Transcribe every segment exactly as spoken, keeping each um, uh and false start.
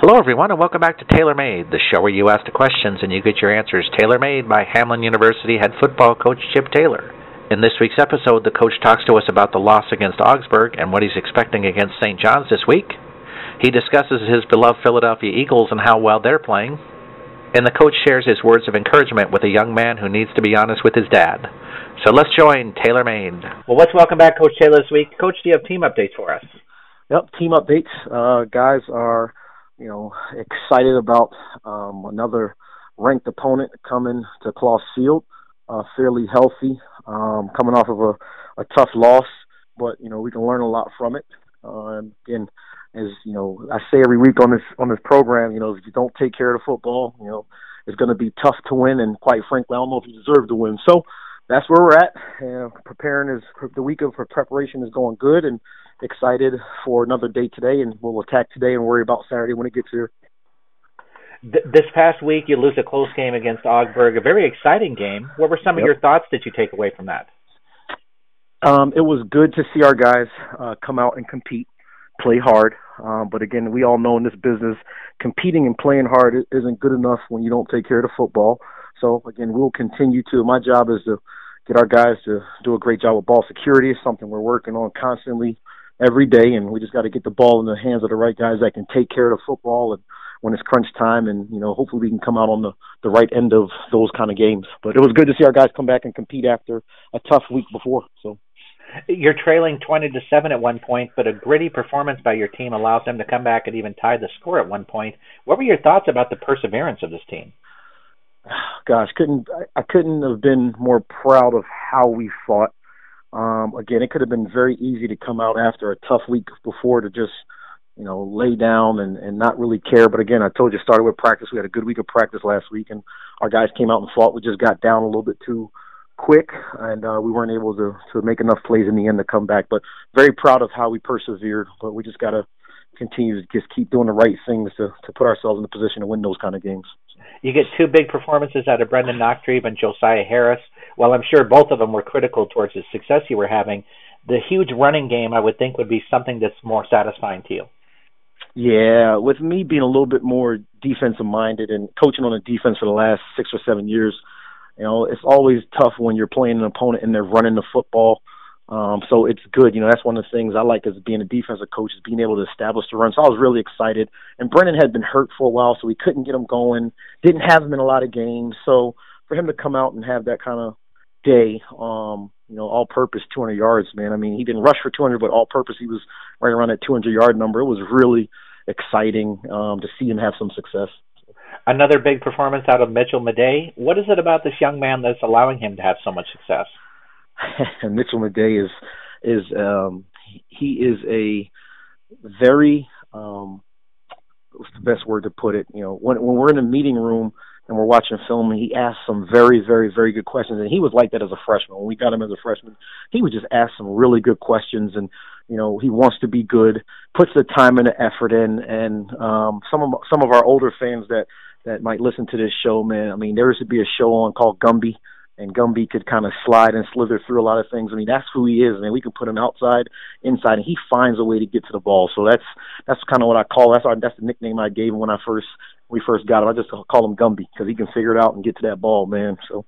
Hello, everyone, and welcome back to Tailor Made, the show where you ask the questions and you get your answers tailor-made by Hamline University head football coach Chip Taylor. In this week's episode, the coach talks to us about the loss against Augsburg and what he's expecting against Saint John's this week. He discusses his beloved Philadelphia Eagles and how well they're playing. And the coach shares his words of encouragement with a young man who needs to be honest with his dad. So let's join Tailor Made. Well, let's welcome back Coach Taylor this week. Coach, do you have team updates for us? Yep, team updates. Uh, guys are... you know, excited about um, another ranked opponent coming to Closs Field, uh, fairly healthy, um, coming off of a, a tough loss, but, you know, we can learn a lot from it. Uh, and again, as, you know, I say every week on this on this program, you know, if you don't take care of the football, you know, it's going to be tough to win, and quite frankly, I don't know if you deserve to win. So that's where we're at. Uh, preparing is, the week of preparation is going good, and excited for another day today, and we'll attack today and worry about Saturday when it gets here. This past week, you lose a close game against Augsburg, a very exciting game. What were some yep. of your thoughts that you take away from that? Um, it was good to see our guys uh, come out and compete, play hard. Um, but again, we all know in this business, competing and playing hard isn't good enough when you don't take care of the football. So again, we'll continue to. My job is to get our guys to do a great job with ball security. It's something we're working on constantly every day, and we just got to get the ball in the hands of the right guys that can take care of the football and when it's crunch time, and, you know, hopefully we can come out on the, the right end of those kind of games. But it was good to see our guys come back and compete after a tough week before. So you're trailing twenty to seven at one point, but a gritty performance by your team allows them to come back and even tie the score at one point. What were your thoughts about the perseverance of this team? Gosh, couldn't I couldn't have been more proud of how we fought. Um, again, it could have been very easy to come out after a tough week before to just, you know, lay down and, and not really care. But again, I told you, started with practice. We had a good week of practice last week, and our guys came out and fought. We just got down a little bit too quick, and uh, we weren't able to, to make enough plays in the end to come back. But very proud of how we persevered. But we just got to continue to just keep doing the right things to, to put ourselves in a position to win those kind of games. You get two big performances out of Brendan Nachtrieb and Josiah Harris. Well, I'm sure both of them were critical towards the success you were having. The huge running game, I would think, would be something that's more satisfying to you. Yeah, with me being a little bit more defensive-minded and coaching on the defense for the last six or seven years, you know, it's always tough when you're playing an opponent and they're running the football. Um, so it's good. You know, that's one of the things I like as being a defensive coach, is being able to establish the run. So I was really excited. And Brendan had been hurt for a while, so we couldn't get him going. Didn't have him in a lot of games. So for him to come out and have that kind of day, um, you know, all-purpose two hundred yards, man. I mean, he didn't rush for two hundred, but all-purpose, he was right around that two hundred-yard number. It was really exciting um, to see him have some success. Another big performance out of Mitchell Madey. What is it about this young man that's allowing him to have so much success? Mitchell Madey is is um, he is a very um, what's the best word to put it? You know, when when we're in a meeting room and we're watching film, and he asks some very, very, very good questions. And he was like that as a freshman. When we got him as a freshman, he would just ask some really good questions. And, you know, he wants to be good, puts the time and the effort in. And um, some of some of our older fans that, that might listen to this show, man, I mean, there used to be a show on called Gumby, and Gumby could kind of slide and slither through a lot of things. I mean, that's who he is, man. We can put him outside, inside, and he finds a way to get to the ball. So that's that's kind of what I call, that's our, that's the nickname I gave him when I first we first got him. I just call him Gumby because he can figure it out and get to that ball, man. So,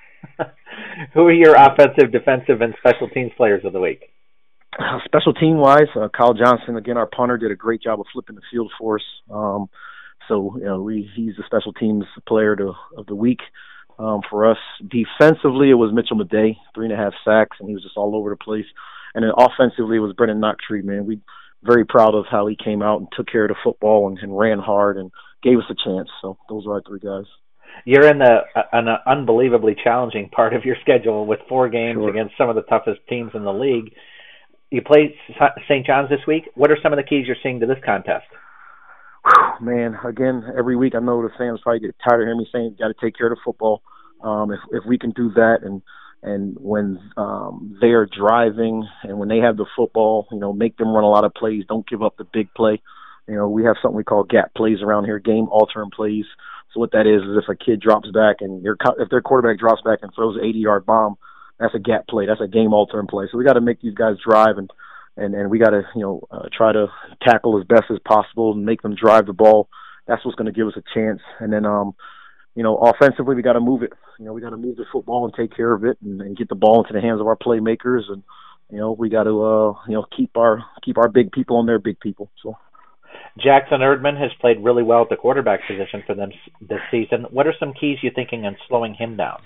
who are your offensive, defensive, and special teams players of the week? Uh, special team wise, uh, Kyle Johnson, again, our punter, did a great job of flipping the field for us. Um, so, you know, we, he's the special teams player to, of the week. Um, for us, defensively, it was Mitchell Madey, three and a half sacks, and he was just all over the place. And then offensively, it was Brendan Nachtrieb, man. We very proud of how he came out and took care of the football and, and ran hard and gave us a chance. So those are our three guys. You're in the an unbelievably challenging part of your schedule with four games sure. against some of the toughest teams in the league. You play Saint John's this week. What are some of the keys you're seeing to this contest? Whew, man, again, every week I know the fans probably get tired of hearing me saying got to take care of the football. Um, if if we can do that, and and when um, they are driving and when they have the football, you know, make them run a lot of plays. Don't give up the big play. You know, we have something we call gap plays around here, game altering plays. So what that is is if a kid drops back and your if their quarterback drops back and throws an eighty-yard bomb, that's a gap play. That's a game altering play. So we got to make these guys drive, and and and we got to you know uh, try to tackle as best as possible and make them drive the ball that's what's going to give us a chance. And then, um, you know, offensively, we got to move it. You know, we got to move the football and take care of it, and, and get the ball into the hands of our playmakers. And you know, we got to, uh, you know, keep our keep our big people on their big people. So, Jackson Erdman has played really well at the quarterback position for them this season. What are some keys you're thinking in slowing him down?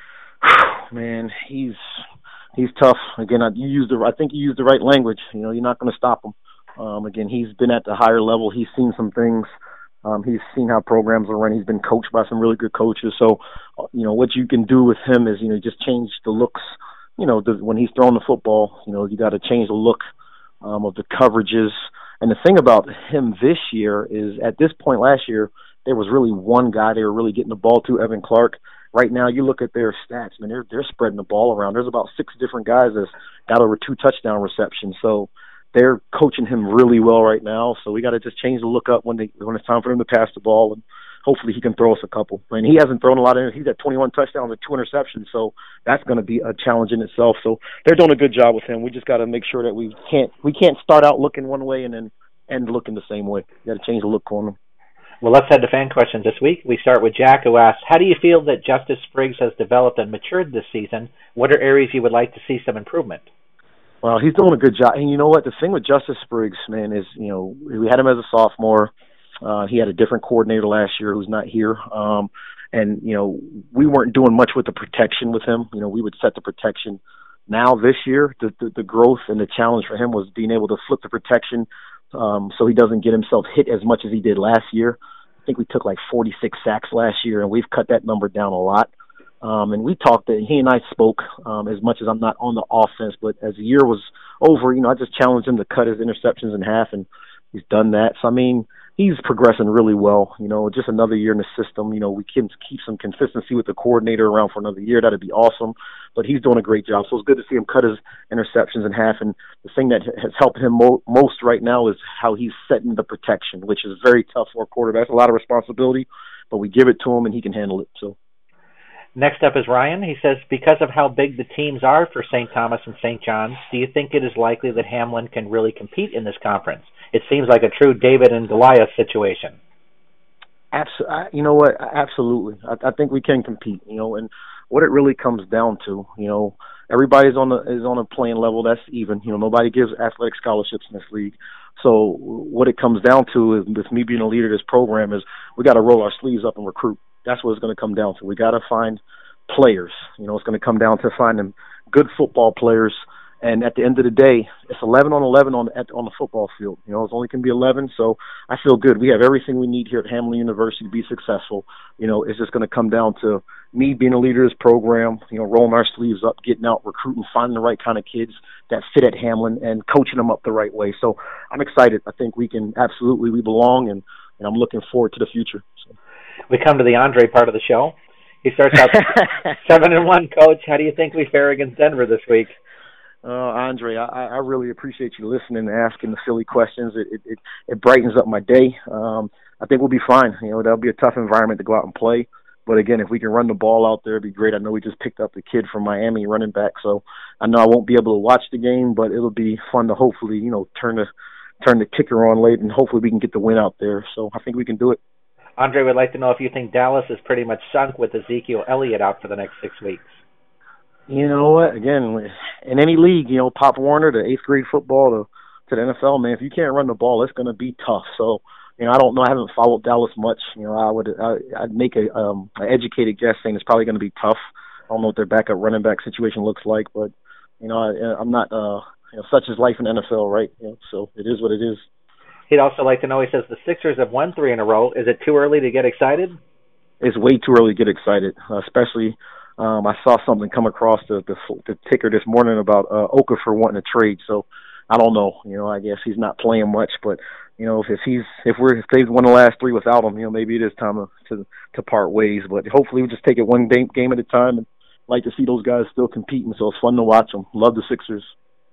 Man, he's he's tough. Again, I, you use the I think you used the right language. You know, you're not going to stop him. Um, again, he's been at the higher level. He's seen some things. Um, he's seen how programs are run. He's been coached by some really good coaches. So, you know, what you can do with him is, you know, just change the looks. You know, the, when he's throwing the football, you know, you got to change the look um, of the coverages. And the thing about him this year is, at this point last year, there was really one guy they were really getting the ball to, Evan Clark. Right now, you look at their stats, man, they're they're spreading the ball around. There's about six different guys that's got over two touchdown receptions. So they're coaching him really well right now. So we got to just change the look up when they when it's time for him to pass the ball, and hopefully he can throw us a couple. I mean, he hasn't thrown a lot of. He's at twenty-one touchdowns and two interceptions, so that's going to be a challenge in itself. So they're doing a good job with him. We just got to make sure that we can't we can't start out looking one way and then end looking the same way. We got to change the look on him. Well, let's head to fan questions this week. We start with Jack, who asks, how do you feel that Justice Spriggs has developed and matured this season? What are areas you would like to see some improvement? Well, he's doing a good job. And you know what? The thing with Justice Spriggs, man, is, you know, we had him as a sophomore. Uh, he had a different coordinator last year who's not here. Um, and, you know, we weren't doing much with the protection with him. You know, we would set the protection. Now this year, the, the, the growth and the challenge for him was being able to flip the protection um, so he doesn't get himself hit as much as he did last year. I think we took like forty-six sacks last year, and we've cut that number down a lot. Um, and we talked, that he and I spoke um, as much as I'm not on the offense, but as the year was over, you know, I just challenged him to cut his interceptions in half, and he's done that. So, I mean, he's progressing really well. You know, just another year in the system. You know, we can keep some consistency with the coordinator around for another year. That'd be awesome. But he's doing a great job. So it's good to see him cut his interceptions in half. And the thing that has helped him mo- most right now is how he's setting the protection, which is very tough for a quarterback. It's a lot of responsibility, but we give it to him and he can handle it. So. Next up is Ryan. He says, because of how big the teams are for Saint Thomas and Saint John's, do you think it is likely that Hamlin can really compete in this conference? It seems like a true David and Goliath situation. Absolutely. You know what? Absolutely. I, I think we can compete, you know, and what it really comes down to, you know, everybody's on the is on a playing level that's even. You know, nobody gives athletic scholarships in this league. So what it comes down to is, with me being a leader of this program, is we got to roll our sleeves up and recruit. That's what it's going to come down to. We got to find players. You know, it's going to come down to finding good football players. And at the end of the day, it's eleven on eleven on at, on the football field. You know, it's only can be eleven, so I feel good. We have everything we need here at Hamlin University to be successful. You know, it's just going to come down to me being a leader of this program, you know, rolling our sleeves up, getting out, recruiting, finding the right kind of kids that fit at Hamlin, and coaching them up the right way. So I'm excited. I think we can absolutely, we belong, and, and I'm looking forward to the future. So. We come to the Andre part of the show. He starts out seven and one. Coach, how do you think we fare against Denver this week? Uh, Andre, I, I really appreciate you listening and asking the silly questions. It it, it brightens up my day. Um, I think we'll be fine. You know, that'll be a tough environment to go out and play. But again, if we can run the ball out there, it'd be great. I know we just picked up the kid from Miami, running back, so I know I won't be able to watch the game, but it'll be fun to hopefully, you know, turn the turn the kicker on late, and hopefully we can get the win out there. So I think we can do it. Andre would like to know if you think Dallas is pretty much sunk with Ezekiel Elliott out for the next six weeks. You know what? Again, in any league, you know, Pop Warner, the eighth grade football to, to the N F L, man, if you can't run the ball, it's going to be tough. So, you know, I don't know. I haven't followed Dallas much. You know, I would I, I'd make a um, an educated guess saying it's probably going to be tough. I don't know what their backup running back situation looks like, but you know, I, I'm not. Uh, you know, such is life in the N F L, right? You know, so it is what it is. He'd also like to know. He says the Sixers have won three in a row. Is it too early to get excited? It's way too early to get excited, uh, especially. Um, I saw something come across the, the the ticker this morning about uh, Okafor wanting to trade. So I don't know. You know, I guess he's not playing much, but you know, if, if he's if we're if they've won the last three without him, you know, maybe it is time to to, to part ways. But hopefully, we just take it one game, game at a time, and like to see those guys still competing. So it's fun to watch them. Love the Sixers.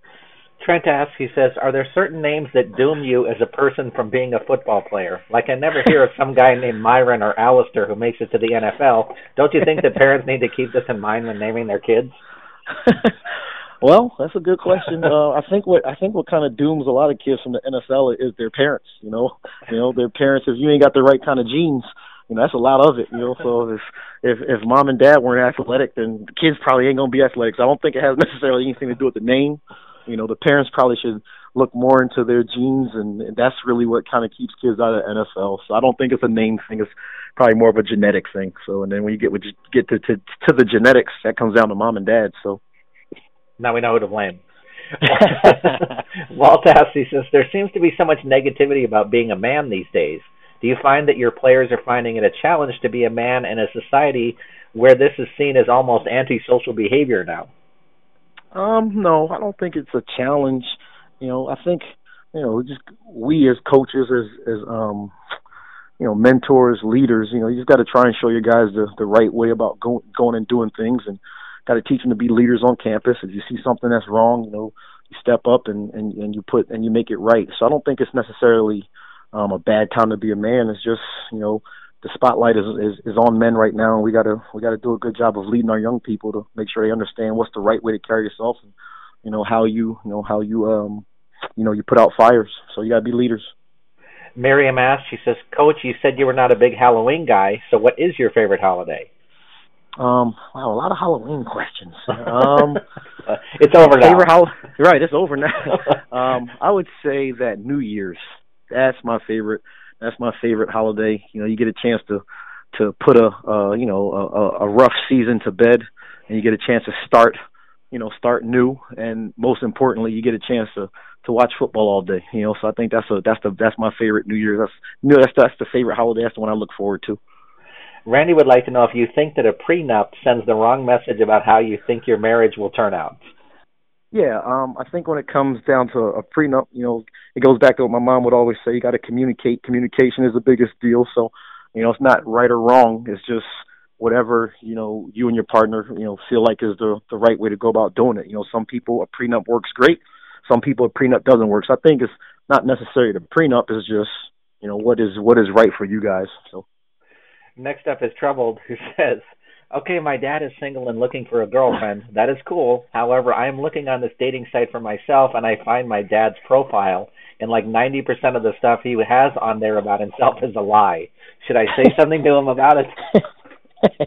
Trent asks, he says, are there certain names that doom you as a person from being a football player? Like I never hear of some guy named Myron or Alistair who makes it to the N F L. Don't you think that parents need to keep this in mind when naming their kids? Well, that's a good question. Uh, I think what I think what kind of dooms a lot of kids from the N F L is their parents. You know, you know, their parents. If you ain't got the right kind of genes, you know, that's a lot of it. You know, so if if if mom and dad weren't athletic, then the kids probably ain't gonna be athletic. So I don't think it has necessarily anything to do with the name. You know, the parents probably should look more into their genes, and, and that's really what kind of keeps kids out of the N F L. So I don't think it's a name thing. It's probably more of a genetic thing. So, and then when you get get to to, to the genetics, that comes down to mom and dad. So. Now we know who to blame. Walt asks, he says, there seems to be so much negativity about being a man these days. Do you find that your players are finding it a challenge to be a man in a society where this is seen as almost antisocial behavior now? Um, no, I don't think it's a challenge. You know, I think, you know, just we as coaches, as, as um, you know, mentors, leaders, you know, you just got to try and show your guys the, the right way about go, going and doing things, and got to teach them to be leaders on campus. If you see something that's wrong, you know, you step up and, and, and you put and you make it right. So I don't think it's necessarily um, a bad time to be a man. It's just, you know, the spotlight is, is is on men right now, and we gotta we gotta do a good job of leading our young people to make sure they understand what's the right way to carry yourself, and you know how you you know how you um you know you put out fires. So you gotta be leaders. Miriam asks, she says, Coach, you said you were not a big Halloween guy, so what is your favorite holiday? Um, wow, a lot of Halloween questions. Um, it's over now. Favorite hol- right, it's over now. um, I would say that New Year's. That's my favorite. That's my favorite holiday. You know, you get a chance to to put a uh, you know a, a rough season to bed, and you get a chance to start you know start new, and most importantly, you get a chance to to watch football all day. You know, so I think that's a that's the that's my favorite New Year's. That's you know, that's that's the favorite holiday. That's the one I look forward to. Randy would like to know if you think that a prenup sends the wrong message about how you think your marriage will turn out. Yeah, um, I think when it comes down to a prenup, you know, it goes back to what my mom would always say, you got to communicate. Communication is the biggest deal. So, you know, it's not right or wrong. It's just whatever, you know, you and your partner, you know, feel like is the, the right way to go about doing it. You know, some people, a prenup works great. Some people, a prenup doesn't work. So I think it's not necessarily the prenup. It's just, you know, what is what is right for you guys. So. Next up is Troubled, who says, okay, my dad is single and looking for a girlfriend. That is cool. However, I am looking on this dating site for myself, and I find my dad's profile, and like ninety percent of the stuff he has on there about himself is a lie. Should I say something to him about it?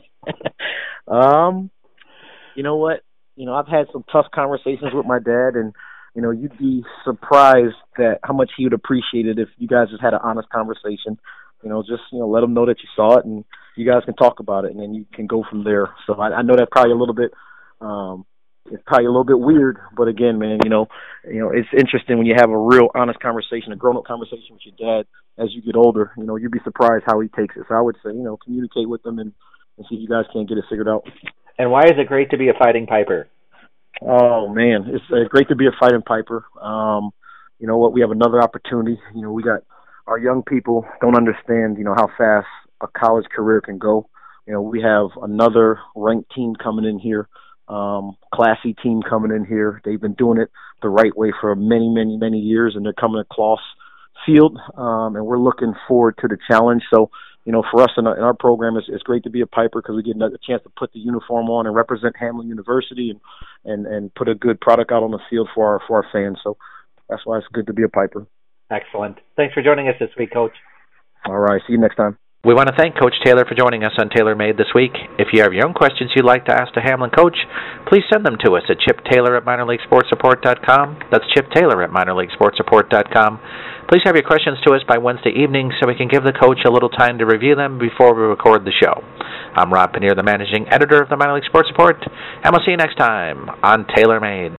um, you know what? You know, I've had some tough conversations with my dad, and, you know, you'd be surprised that how much he would appreciate it if you guys just had an honest conversation. You know, just, you know, let them know that you saw it, and you guys can talk about it, and then you can go from there. So I, I know that's probably a little bit, um, it's probably a little bit weird, but again, man, you know, you know, it's interesting when you have a real honest conversation, a grown-up conversation with your dad as you get older. You know, you'd be surprised how he takes it. So I would say, you know, communicate with them and, and see if you guys can't get it figured out. And why is it great to be a fighting piper? Oh man, it's uh, great to be a fighting piper. Um, you know what? We have another opportunity. You know, we got. Our young people don't understand, you know, how fast a college career can go. You know, we have another ranked team coming in here, um, classy team coming in here. They've been doing it the right way for many, many, many years, and they're coming to Kloss Field, um, and we're looking forward to the challenge. So, you know, for us in our, in our program, it's, it's great to be a Piper because we get a chance to put the uniform on and represent Hamline University and, and, and put a good product out on the field for our for our fans. So that's why it's good to be a Piper. Excellent. Thanks for joining us this week, Coach. All right. See you next time. We want to thank Coach Taylor for joining us on Taylor Made this week. If you have your own questions you'd like to ask the Hamline coach, please send them to us at Chip Taylor at minor league sports report dot com. That's Chip Taylor at minor league sports report dot com. Please have your questions to us by Wednesday evening so we can give the coach a little time to review them before we record the show. I'm Rob Paneer, the managing editor of the Minor League Sports Report, and we'll see you next time on Taylor Made.